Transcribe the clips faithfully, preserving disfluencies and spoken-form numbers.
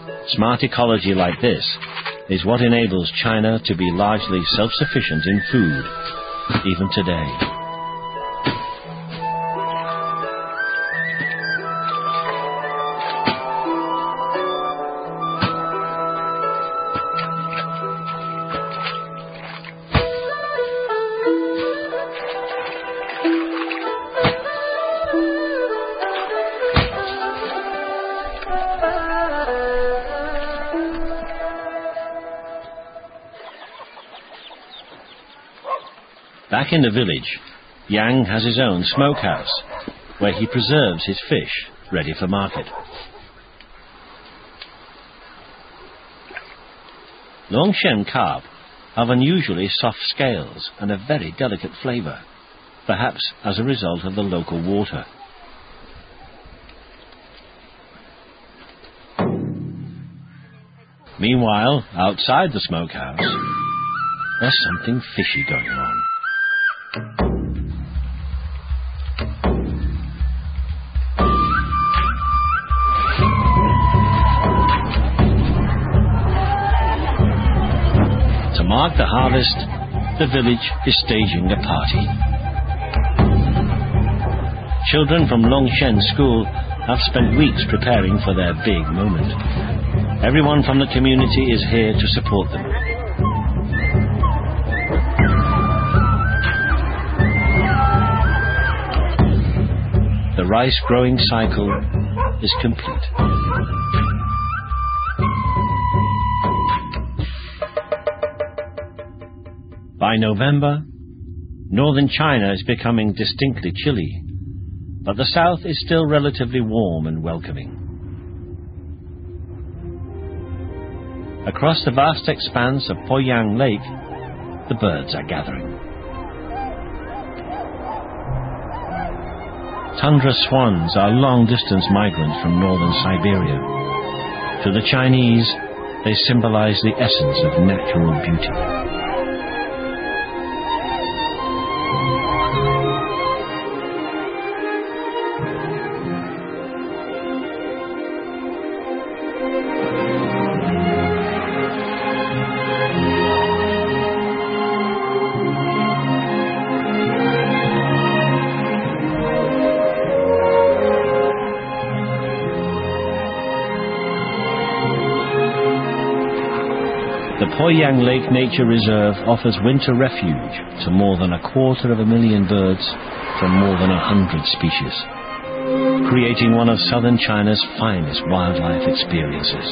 Smart ecology like this is what enables China to be largely self-sufficient in food, even today. Back in the village, Yang has his own smokehouse, where he preserves his fish, ready for market. Longshan carp have unusually soft scales and a very delicate flavour, perhaps as a result of the local water. Meanwhile, outside the smokehouse, there's something fishy going on. To mark the harvest, the village is staging a party. Children from Longshan School have spent weeks preparing for their big moment. Everyone from the community is here to support them. The rice growing cycle is complete. By November, northern China is becoming distinctly chilly, but the south is still relatively warm and welcoming. Across the vast expanse of Poyang Lake, the birds are gathering. Tundra swans are long-distance migrants from northern Siberia. To the Chinese, they symbolize the essence of natural beauty. The Poyang Lake Nature Reserve offers winter refuge to more than a quarter of a million birds from more than a hundred species, creating one of southern China's finest wildlife experiences.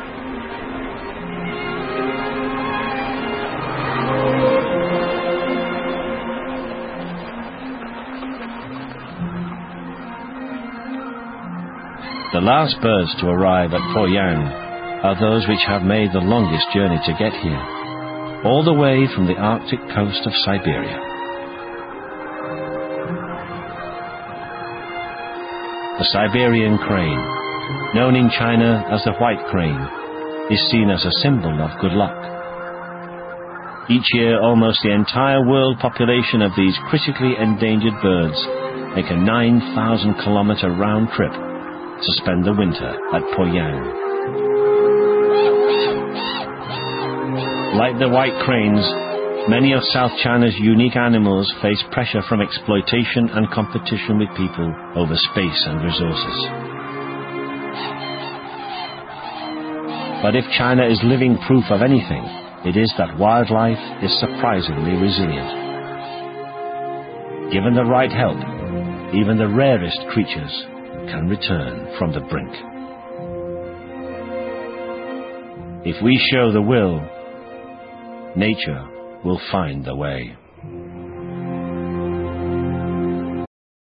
The last birds to arrive at Poyang are those which have made the longest journey to get here, all the way from the Arctic coast of Siberia. The Siberian crane, known in China as the white crane, is seen as a symbol of good luck. Each year, almost the entire world population of these critically endangered birds make a nine thousand kilometer round trip to spend the winter at Poyang. Like the white cranes, many of South China's unique animals face pressure from exploitation and competition with people over space and resources. But if China is living proof of anything, it is that wildlife is surprisingly resilient. Given the right help, even the rarest creatures can return from the brink. If we show the will, nature will find the way.